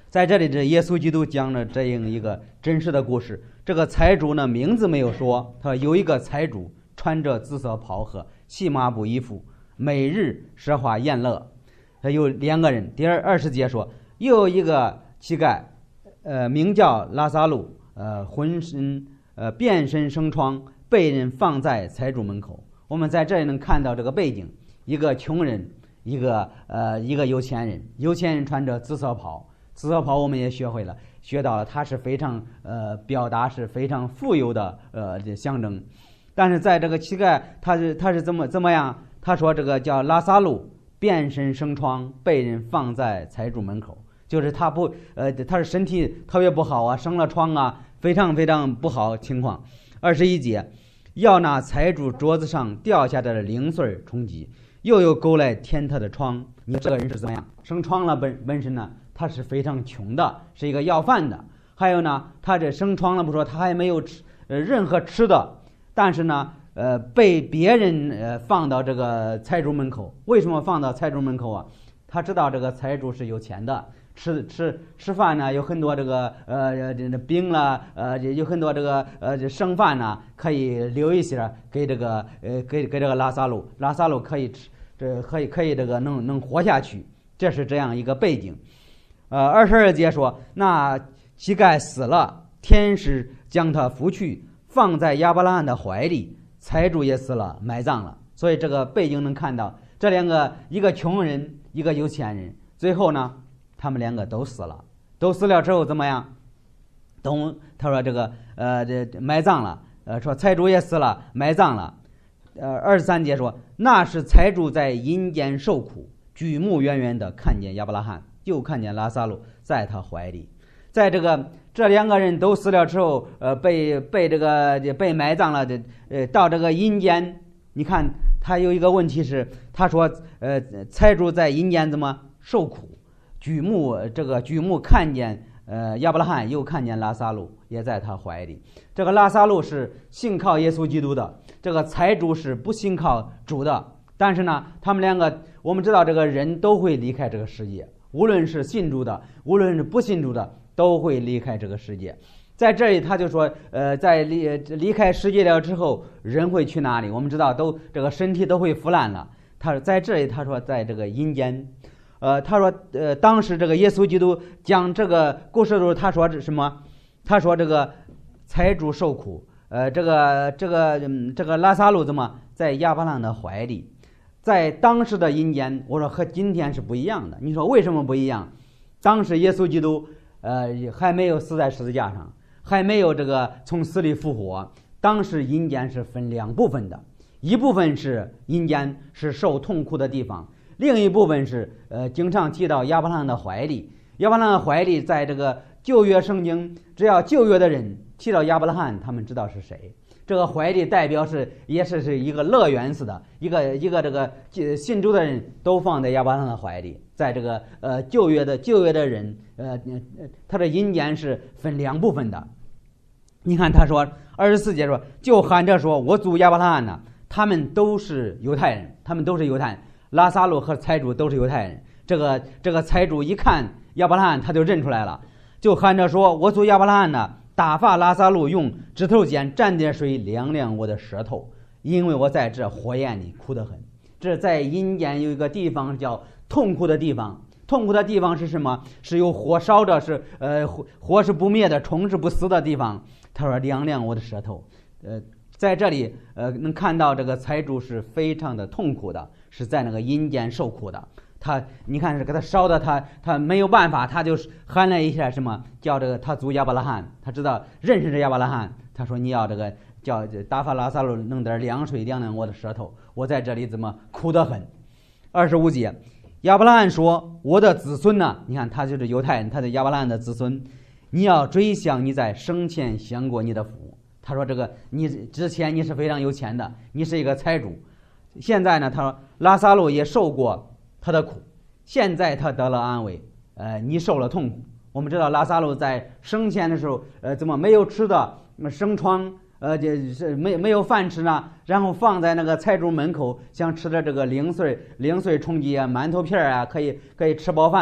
在这里，这耶稣基督讲了这样一个真实的故事。这个财主呢，名字没有说，他说有一个财主穿着紫色袍和细麻布衣服，每日奢华宴乐。他有2个人。第20节说，又有一个乞丐，名叫拉撒路，浑身遍身生疮，被人放在财主门口。我们在这里能看到这个背景：一个穷人，一个有钱人。有钱人穿着紫色袍，紫色袍我们也学到了，它是非常表达是非常富有的象征。但是在这个乞丐，他是怎么样？他说这个叫拉撒路遍身生疮，被人放在财主门口，就是他是身体特别不好啊，生了疮啊，非常非常不好情况。21节，要拿财主桌子上掉下来的零碎充饥，又有狗来舔他的疮。你这个人是怎么样？生疮了本身呢，他是非常穷的，是一个要饭的。还有呢，他这生疮了不说，他还没有任何吃的，但是呢被别人放到这个财主门口。为什么放到财主门口啊？他知道这个财主是有钱的，吃饭呢有很多这个饼了，有很多这个剩饭呢，可以留一些给这个拉撒路可以吃，可以这个能活下去。这是这样一个背景。22节说，那乞丐死了，天使将他扶去，放在亚伯拉罕的怀里，财主也死了，埋葬了。所以这个背景能看到这2个，一个穷人，一个有钱人，最后呢他们2个都死了。都死了之后怎么样？他说这个埋葬了，说财主也死了，埋葬了。23节说，那是财主在阴间受苦，举目远远的看见亚伯拉罕，又看见拉撒路在他怀里。在这2个人都死了之后，被埋葬了到这个阴间。你看他有一个问题是，他说财主在阴间怎么受苦？举目看见亚伯拉罕，又看见拉撒路也在他怀里。这个拉撒路是信靠耶稣基督的，这个财主是不信靠主的。但是呢，他们2个，我们知道这个人都会离开这个世界，无论是信主的，无论是不信主的，都会离开这个世界。在这里他就说在离开世界了之后，人会去哪里？我们知道这个身体都会腐烂了。他在这里他说在这个阴间。他说当时这个耶稣基督讲这个故事的时候，他说什么？他说这个财主受苦，这个拉撒路怎么在亚伯拉罕的怀里？在当时的阴间，我说和今天是不一样的。你说为什么不一样？当时耶稣基督还没有死在十字架上，还没有这个从死里复活。当时阴间是分2部分的，一部分是阴间是受痛苦的地方，另一部分是经常提到亚伯拉罕的怀里。亚伯拉罕的怀里，在这个旧约圣经，只要旧约的人提到亚伯拉罕，他们知道是谁。这个怀里代表也是一个乐园似的，一个这个信主的人都放在亚伯拉罕的怀里。在这个旧约的人，他的阴间是分2部分的。你看他说24节说，就喊着说，我主亚伯拉罕呢，他们都是犹太人，拉撒路和财主都是犹太人。这个财主一看亚伯拉罕，他就认出来了，就喊着说，我主亚伯拉罕呢，打发拉撒路用指头尖蘸点水凉凉我的舌头，因为我在这火焰里苦得很。这在阴间有一个地方叫痛苦的地方。痛苦的地方是什么？是有火烧的，是火是不灭的，虫是不死的地方。他说凉凉我的舌头。在这里能看到这个财主是非常的痛苦的，是在那个阴间受苦的。你看是给他烧的，他没有办法，他就喊了一下什么，叫这个他主亚伯拉罕，他知道认识这亚伯拉罕，他说你要这个叫打发拉撒路弄点凉水凉凉我的舌头，我在这里怎么苦得很。25节，亚伯拉罕说，我的子孙呢？你看他就是犹太人，他是亚伯拉罕的子孙，你要追想你在生前享过你的福。他说这个你之前你是非常有钱的，你是一个财主，现在呢，他说拉撒路也受过他的苦，现在他得了安慰，你受了痛苦。我们知道拉撒路在生前的时候，怎么没有吃的，生疮，就是没有饭吃呢，然后放在那个财主门口，想吃的这个零碎充饥啊，馒头片啊，可以吃饱饭呢。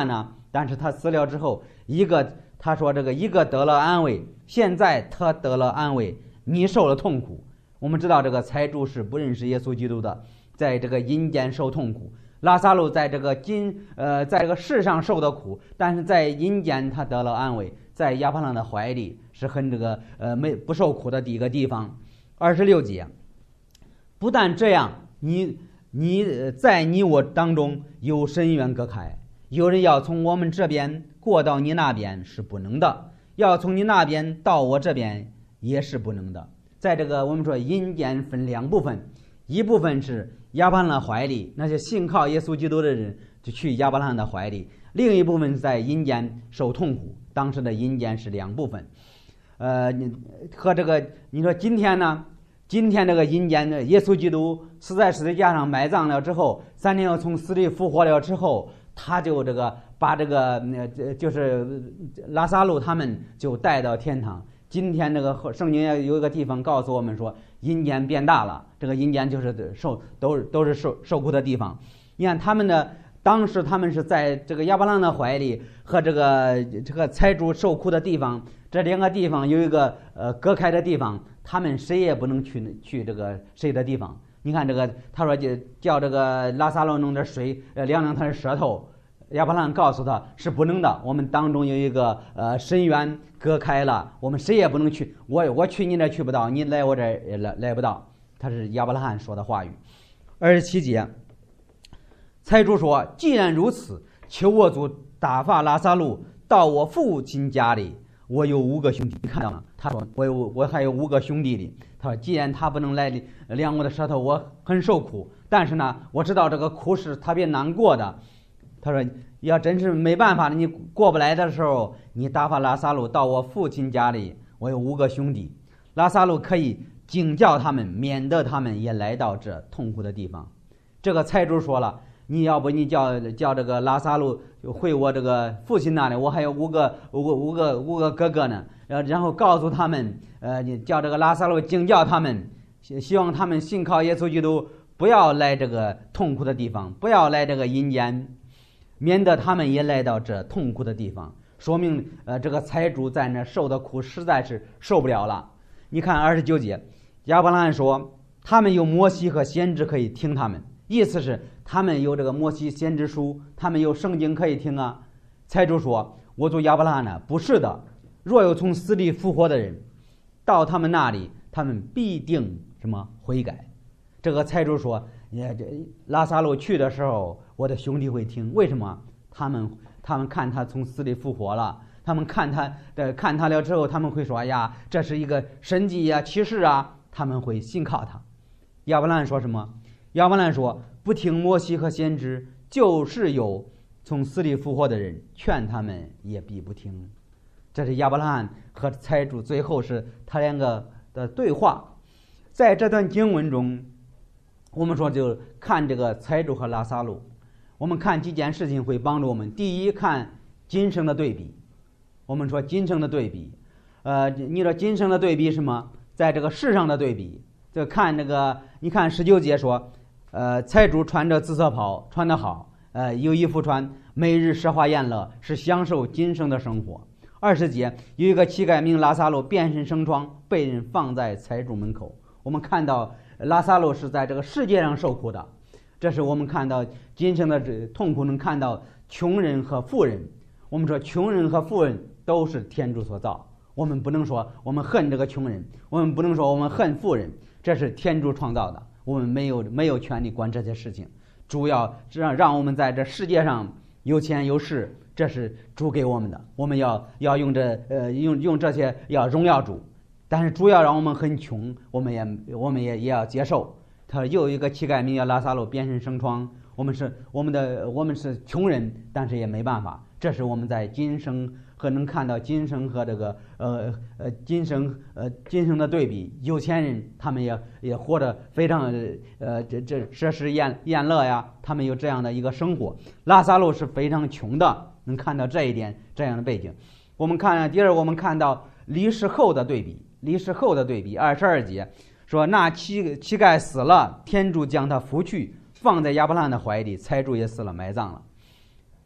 但是他死了之后，他说这个一个得了安慰，现在他得了安慰，你受了痛苦。我们知道这个财主是不认识耶稣基督的，在这个阴间受痛苦。拉撒路在这个在这个世上受的苦，但是在阴间他得了安慰，在亚伯拉罕的怀里是很不受苦的一个地方。26节，不但这样，你在你我当中有深渊隔开，有人要从我们这边过到你那边是不能的，要从你那边到我这边也是不能的。在这个我们说阴间分两部分，一部分是亚伯拉罕的怀里，那些信靠耶稣基督的人就去亚伯拉罕的怀里；另一部分是在阴间受痛苦。当时的阴间是两部分。和这个你说今天呢？今天这个阴间的耶稣基督死在十字架上埋葬了之后，3天又从死里复活了之后，他就把就是拉撒路他们就带到天堂。今天这个圣经有一个地方告诉我们说，阴间变大了，这个阴间就是都是受苦的地方。你看当时他们是在这个亚伯拉罕的怀里和这个财主受苦的地方，这两个地方有一个隔开的地方，他们谁也不能去这个谁的地方。你看他说就叫这个拉撒路弄点水凉凉他的舌头，亚伯拉罕告诉他是不能的，我们当中有一个深渊隔开了，我们谁也不能去，我去你这去不到，你来我这来不到。他是亚伯拉罕说的话语。27节，财主说，既然如此，求我主打发拉撒路到我父亲家里，我有5个兄弟。你看到吗？他说我还有5个兄弟里。他说既然他不能来量我的舌头，我很受苦，但是呢我知道这个苦是特别难过的。他说要真是没办法，你过不来的时候，你打发拉撒路到我父亲家里，我有5个兄弟，拉撒路可以警教他们，免得他们也来到这痛苦的地方。这个财主说了，你要不你叫这个拉撒路回我这个父亲那里，我还有五个哥哥呢，然后告诉他们，你叫这个拉撒路警教他们，希望他们信靠耶稣基督，不要来这个痛苦的地方，不要来这个阴间，免得他们也来到这痛苦的地方。说明这个财主在那受的苦实在是受不了了。你看29节，亚伯拉罕说他们有摩西和先知可以听他们，意思是他们有这个摩西先知书，他们有圣经可以听啊。财主说，我主亚伯拉罕呢，不是的，若有从死里复活的人到他们那里，他们必定悔改。这个财主说，拉撒路去的时候，我的兄弟会听。为什么？他们看他从死里复活了，他们看他了之后，他们会说，哎呀，这是一个神迹啊，启示啊，他们会信靠他。亚伯拉罕说什么？亚伯拉罕说，不听摩西和先知，就是有从死里复活的人，劝他们也必不听。这是亚伯拉罕和财主最后是他两个的对话。在这段经文中，我们说就看这个财主和拉撒路，我们看几件事情会帮助我们。第一，看今生的对比。我们说今生的对比，你说今生的对比什么？在这个世上的对比，就看你看19节说，财主穿着紫色袍，穿得好，有衣服穿，每日奢华宴乐，是享受今生的生活。20节有一个乞丐名拉撒路，变身生疮，被人放在财主门口。我们看到拉撒路是在这个世界上受苦的，这是我们看到今生的痛苦，能看到穷人和富人。我们说穷人和富人都是天主所造，我们不能说我们恨这个穷人，我们不能说我们恨富人，这是天主创造的，我们没有权利管这些事情。主要让我们在这世界上有钱有势，这是主给我们的，我们要用这些要荣耀主。但是主要让我们很穷，我们也要接受。他又有一个乞丐名叫拉撒路，变身生疮，我们是穷人，但是也没办法。这是我们在今生和能看到今生和这个今生的对比。有钱人他们也活得非常奢侈宴乐呀，他们有这样的一个生活。拉撒路是非常穷的，能看到这一点这样的背景。第二我们看到离世后的对比。22节说，那乞丐死了，天主将他扶去，放在亚伯拉罕的怀里，财主也死了，埋葬了。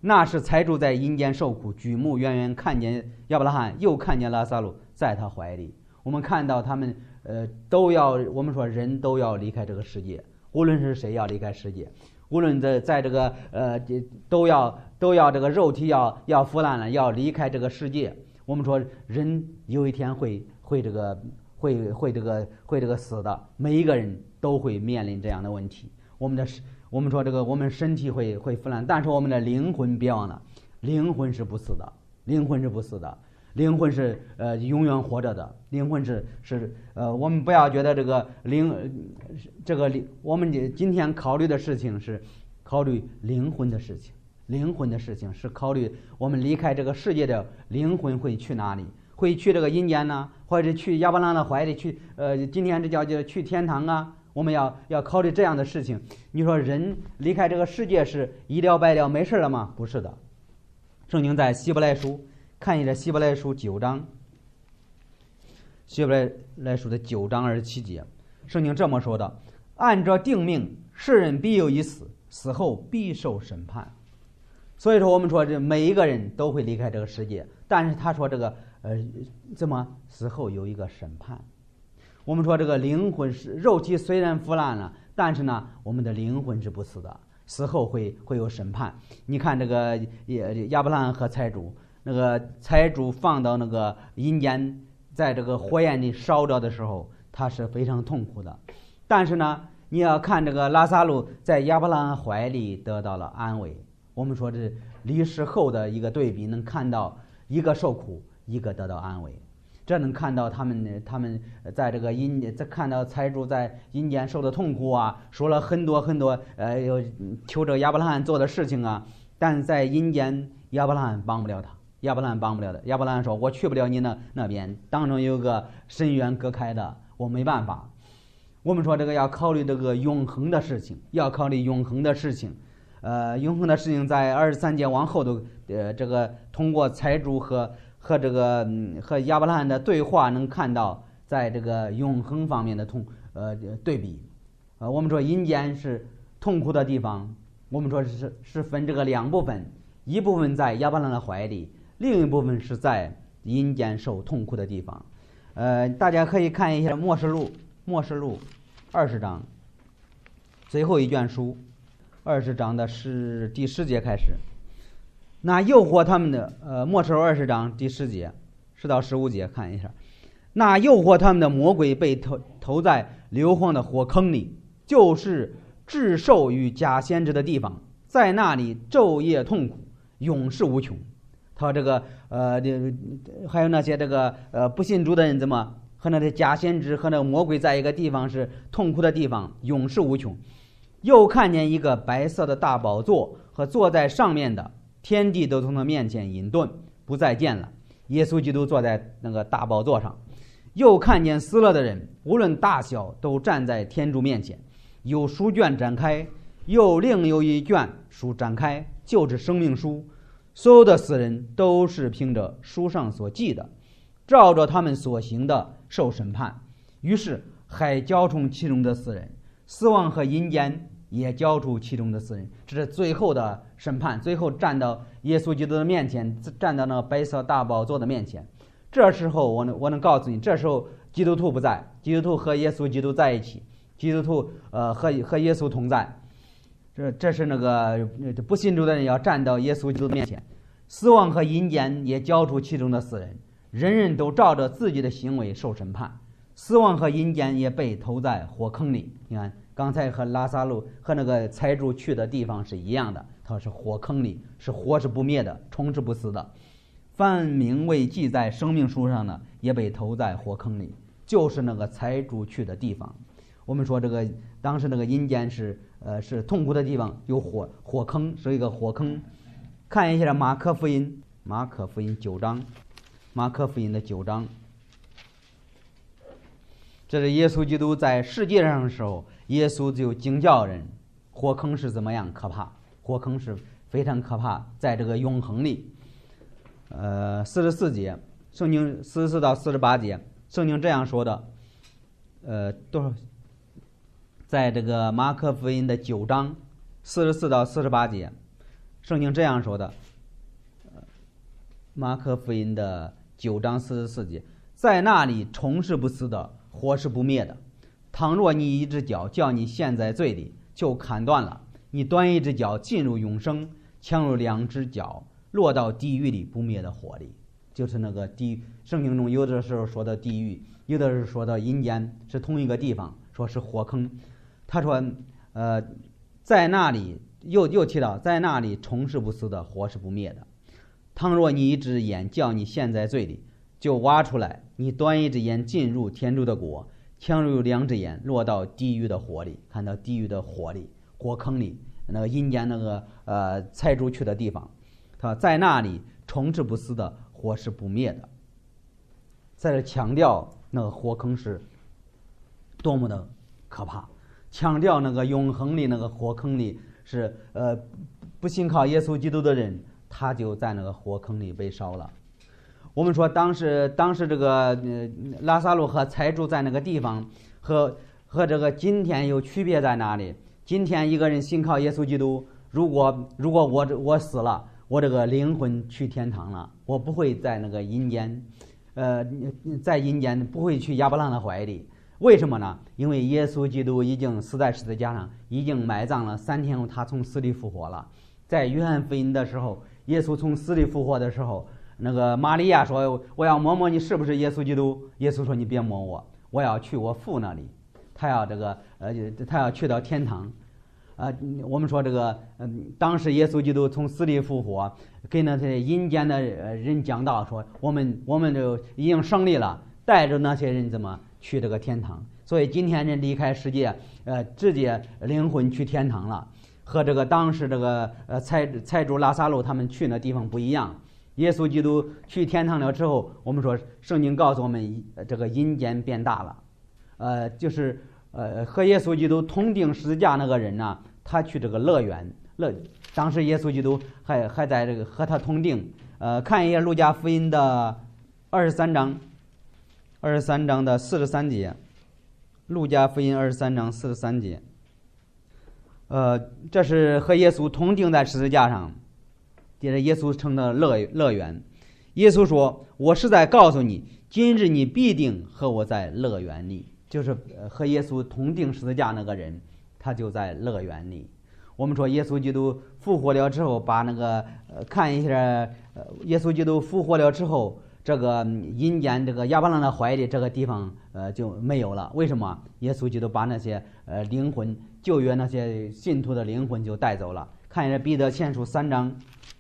那是财主在阴间受苦，举目远远看见亚伯拉罕，又看见拉撒路在他怀里。我们看到他们我们说人都要离开这个世界，无论是谁要离开世界，无论在这个都要这个肉体要腐烂了，要离开这个世界。我们说人有一天会这个死的，每一个人都会面临这样的问题。我们说这个我们身体会腐烂，但是我们的灵魂别忘了，灵魂是不死的，灵魂是不死的，灵魂是永远活着的，灵魂是我们不要觉得我们今天考虑的事情是考虑灵魂的事情，灵魂的事情是考虑我们离开这个世界的灵魂会去哪里，会去这个阴间呢，或者去亚伯拉罕的怀里去今天这叫去天堂啊。我们要考虑这样的事情。你说人离开这个世界是一了百了没事了吗？不是的。圣经在希伯来书，看一下希伯来书9章，希伯来书的9章27节，圣经这么说的：按照定命，世人必有一死，死后必受审判。所以说我们说这每一个人都会离开这个世界，但是他说这个怎么死后有一个审判。我们说这个灵魂是肉体虽然腐烂了，但是呢我们的灵魂是不死的，死后会有审判。你看这个亚伯拉罕和财主，那个财主放到那个阴间，在这个火焰里烧着的时候，他是非常痛苦的。但是呢你要看这个拉撒路在亚伯拉罕怀里得到了安慰。我们说这离世后的一个对比，能看到一个受苦，一个得到安慰。这能看到他们在这个看到财主在阴间受的痛苦啊，说了很多求着亚伯拉罕做的事情啊，但在阴间亚伯拉罕帮不了他，亚伯拉罕说我去不了你那边，当中有个深渊隔开的，我没办法。我们说这个要考虑这个永恒的事情，永恒的事情在23节往后头这个通过财主和亚伯拉罕的对话，能看到在这个永恒方面的对比。我们说阴间是痛苦的地方，我们说是分这个两部分，一部分在亚伯拉罕的怀里，另一部分是在阴间受痛苦的地方。大家可以看一下默示录20章最后一卷书，20章的第10节开始。那诱惑他们的默示录20章第10节10到15节看一下。那诱惑他们的魔鬼被投在硫磺的火坑里，就是至兽与假先知的地方，在那里昼夜痛苦，永世无穷。他说这个还有那些这个不信主的人怎么和那些假先知和那个魔鬼在一个地方，是痛苦的地方，永世无穷。又看见一个白色的大宝座和坐在上面的，天地都从他面前隐遁，不再见了。耶稣基督坐在那个大宝座上。又看见死了的人，无论大小，都站在天主面前。有书卷展开，另有一卷书展开，就是生命书。所有的死人都是凭着书上所记的，照着他们所行的受审判。于是海交出其中的死人，死亡和阴间也交出其中的死人。这是最后的审判，最后站到耶稣基督的面前，站到那个白色大宝座的面前。这时候我能告诉你，这时候基督徒不在，基督徒和耶稣基督在一起，基督徒和耶稣同在。这是那个不信主的人要站到耶稣基督的面前。死亡和阴间也交出其中的死人，人人都照着自己的行为受审判。死亡和阴间也被投在火坑里。你看刚才和拉撒路和那个财主去的地方是一样的，他是火坑里，是火是不灭的，虫是不死的。凡名未记在生命书上呢，也被投在火坑里，就是那个财主去的地方。我们说这个当时那个阴间是痛苦的地方，有火坑，是一个火坑。看一下马可福音9章，马可福音的9章，这是耶稣基督在世界上的时候，耶稣就警教人，火坑是怎么样可怕，火坑是非常可怕，在这个永恒里。44节，圣经44到48节，圣经这样说的，在这个马可福音的9章44到48节， 圣经这样说的，马可福音的9章44节，在那里虫是不死的，火是不灭的。倘若你一只脚叫你陷在罪里，就砍断了，你端一只脚进入永生，强如2只脚落到地狱里不灭的火里。就是那个圣经中有的时候说的地狱，有的是说的阴间，是同一个地方，说是火坑。他说在那里又提到，在那里虫是不死的，火是不灭的。倘若你一只眼叫你陷在罪里，就挖出来，你端一只眼进入天主的国，强如2只眼落到地狱的火里。看到地狱的火里，火坑里，那个阴间那个财主去的地方。他说在那里虫是不死的，火是不灭的。在这强调那个火坑是多么的可怕，强调那个永恒里那个火坑里是不信靠耶稣基督的人，他就在那个火坑里被烧了。我们说当时这个拉撒路和财主在那个地方和这个今天有区别在哪里？今天一个人信靠耶稣基督，如果我死了，我这个灵魂去天堂了，我不会在那个阴间，在阴间不会去亚伯拉罕的怀里。为什么呢？因为耶稣基督已经死在十字架上，已经埋葬了，3天后他从死里复活了。在约翰福音的时候，耶稣从死里复活的时候，那个玛利亚说：“我要摸摸你是不是耶稣基督。”耶稣说：“你别摸我，我要去我父那里。”他要他要去到天堂。我们说这个，当时耶稣基督从死里复活，给那些阴间的人讲道，说我们就已经胜利了，带着那些人怎么去这个天堂。所以今天人离开世界，直接灵魂去天堂了，和这个当时这个财主拉撒路他们去那地方不一样。耶稣基督去天堂了之后，我们说圣经告诉我们，这个阴间变大了，就是和耶稣基督同定十字架那个人呢，他去这个乐园，当时耶稣基督还在这个和他同定。看一下路加福音的23章的43节，路加福音23章43节，这是和耶稣同定在十字架上，接着耶稣称的乐园。耶稣说：“我是在告诉你，今日你必定和我在乐园里。”就是和耶稣同定十字架那个人，他就在乐园里。我们说耶稣基督复活了之后，把那个看一下，耶稣基督复活了之后，这个阴间这个亚伯拉罕的怀里这个地方就没有了。为什么？耶稣基督把那些灵魂，旧约那些信徒的灵魂就带走了。看一下彼得前书3章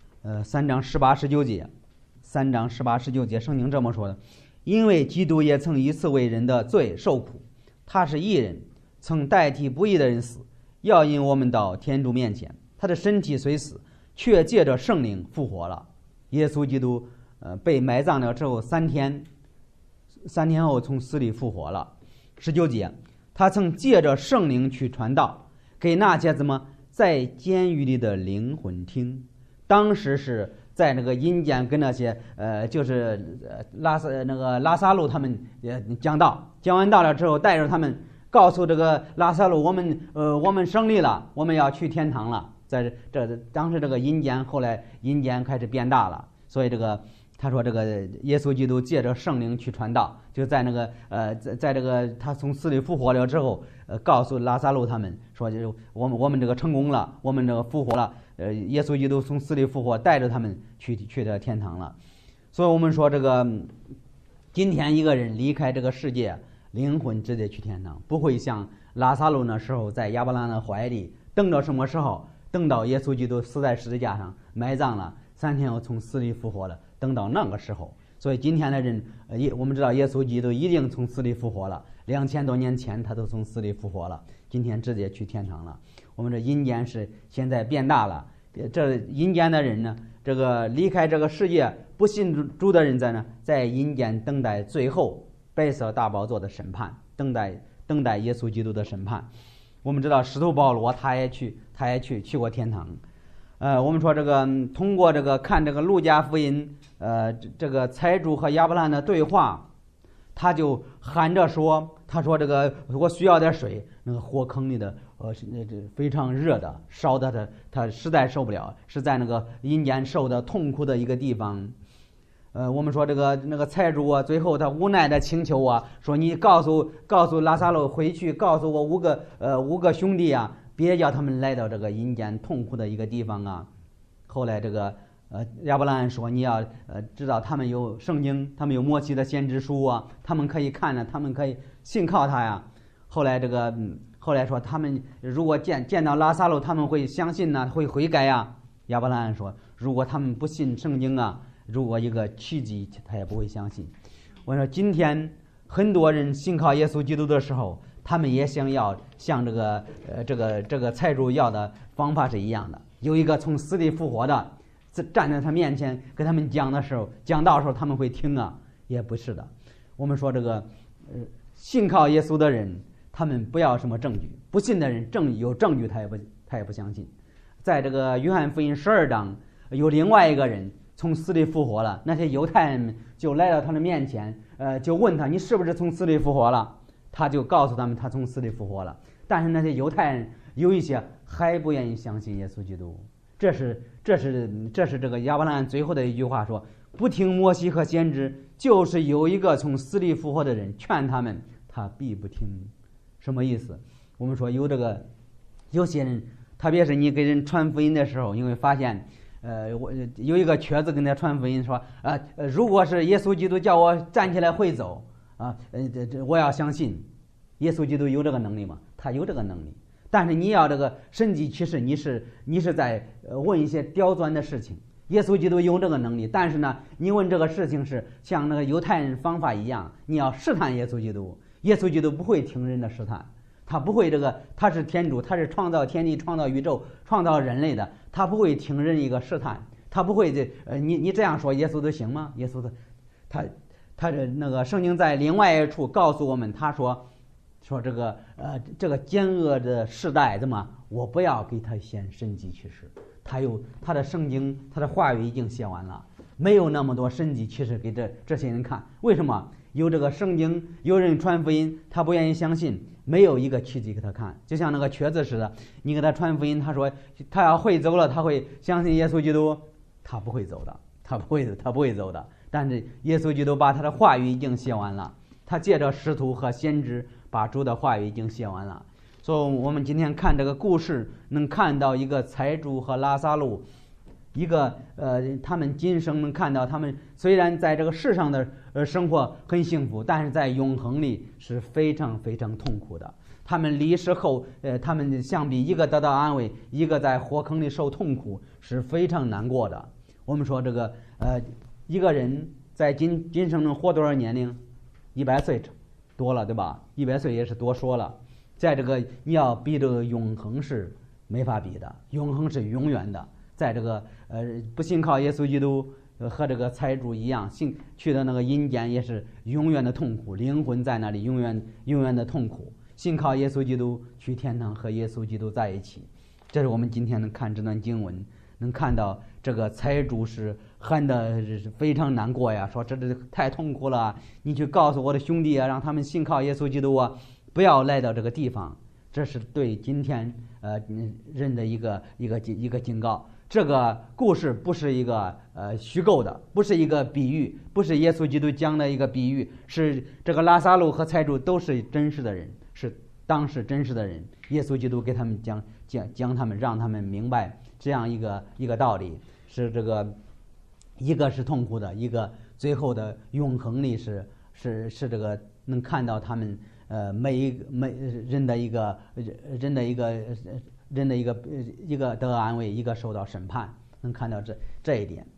，3章18、19节，3章18、19节，圣经这么说的：因为基督也曾一次为人的罪受苦，他是义人，曾代替不义的人死，要引我们到天主面前。他的身体虽死，却借着圣灵复活了。耶稣基督被埋葬了之后3天后从死里复活了。19节，他曾借着圣灵去传道，给那些怎么在监狱里的灵魂听。当时是在那个阴间跟那些就是拉撒路他们讲道，讲完道了之后，带着他们告诉这个拉撒路，我们胜利了，我们要去天堂了。在当时这个阴间，后来阴间开始变大了，所以他说这个耶稣基督借着圣灵去传道，就在那个在这个他从死里复活了之后，告诉拉撒路他们说，就是我们这个成功了，我们这个复活了。耶稣基督从死里复活，带着他们去这天堂了。所以我们说这个今天一个人离开这个世界，灵魂直接去天堂，不会像拉撒路那时候在亚伯拉罕的怀里，等到什么时候？等到耶稣基督死在十字架上埋葬了，3天后从死里复活了，等到那个时候。所以今天的人，我们知道耶稣基督已经从死里复活了，2000多年前他都从死里复活了，今天直接去天堂了。我们这阴间是现在变大了，这阴间的人呢，这个离开这个世界不信主的人在阴间等待最后白色大宝座的审判，等待耶稣基督的审判。我们知道使徒保罗他也去过天堂。我们说这个通过这个看这个路加福音，这个财主和亚伯拉罕的对话，他就喊着说，他说这个我需要点水，那个火坑里的是这非常热的，烧的他实在受不了，是在那个阴间受的痛苦的一个地方。我们说那个财主啊，最后他无奈的请求啊，说你告诉拉撒路回去，告诉我五个兄弟啊，别叫他们来到这个阴间痛苦的一个地方啊。后来这个亚伯拉罕说，你要知道他们有圣经，他们有摩西的先知书啊，他们可以看了，他们可以信靠他呀。后来说他们如果见到拉撒路，他们会相信呢，会悔改呀。亚伯拉罕说，如果他们不信圣经啊，如果一个奇迹，他也不会相信。我说今天很多人信靠耶稣基督的时候，他们也想要像这个财主要的方法是一样的，有一个从死里复活的站在他面前跟他们讲道的时候他们会听啊，也不是的。我们说这个信靠耶稣的人，他们不要什么证据，不信的人有证据他也不相信。在这个约翰福音12章，有另外一个人从死里复活了，那些犹太人就来到他的面前，就问他，你是不是从死里复活了？他就告诉他们他从死里复活了。但是那些犹太人有一些还不愿意相信耶稣基督。这是这个亚伯拉罕最后的一句话说，不听摩西和先知，就是有一个从死里复活的人劝他们，他必不听。什么意思？我们说有些人，特别是你给人传福音的时候，你会发现我有一个瘸子跟他传福音说，如果是耶稣基督叫我站起来会走啊，我要相信耶稣基督有这个能力吗？他有这个能力。但是你要这个神迹奇事，你是在问一些刁钻的事情。耶稣基督有这个能力，但是呢，你问这个事情是像那个犹太人方法一样，你要试探耶稣基督。耶稣基督不会听人的试探，他不会他是天主，他是创造天地、创造宇宙、创造人类的，他不会听人一个试探，他不会你这样说耶稣都行吗？耶稣他那个圣经在另外一处告诉我们，他说这个奸恶的世代怎么，我不要给他显神迹奇事。他的圣经，他的话语已经写完了，没有那么多神迹奇事给这些人看。为什么？有这个圣经，有人传福音，他不愿意相信，没有一个奇迹给他看。就像那个瘸子似的，你给他传福音，他说他要会走了，他会相信耶稣基督，他不会走的，他不会走的。但是耶稣基督把他的话语已经写完了，他借着使徒和先知把主的话语已经写完了。所以我们今天看这个故事，能看到一个财主和拉撒路，一个他们今生能看到，他们虽然在这个世上的生活很幸福，但是在永恒里是非常非常痛苦的。他们离世后，他们相比一个得到安慰，一个在火坑里受痛苦，是非常难过的。我们说这个一个人在今生能活多少年龄？100岁多了，对吧？100岁也是多说了。在这个你要比这个永恒是没法比的，永恒是永远的。在这个不信靠耶稣基督和这个财主一样，去的那个阴间也是永远的痛苦，灵魂在那里永远的痛苦。信靠耶稣基督去天堂和耶稣基督在一起。这是我们今天能看这段经文，能看到这个财主是恨的非常难过呀，说这太痛苦了，你去告诉我的兄弟啊，让他们信靠耶稣基督啊，不要来到这个地方。这是对今天人的一个警告。这个故事不是一个虚构的，不是一个比喻，不是耶稣基督讲的一个比喻，是这个拉撒路和财主都是真实的人，是当时真实的人。耶稣基督给他们讲他们，让他们明白这样一个道理，是这个一个是痛苦的，一个最后的永恒里是这个能看到他们每人的一个得安慰，一个受到审判，能看到这一点。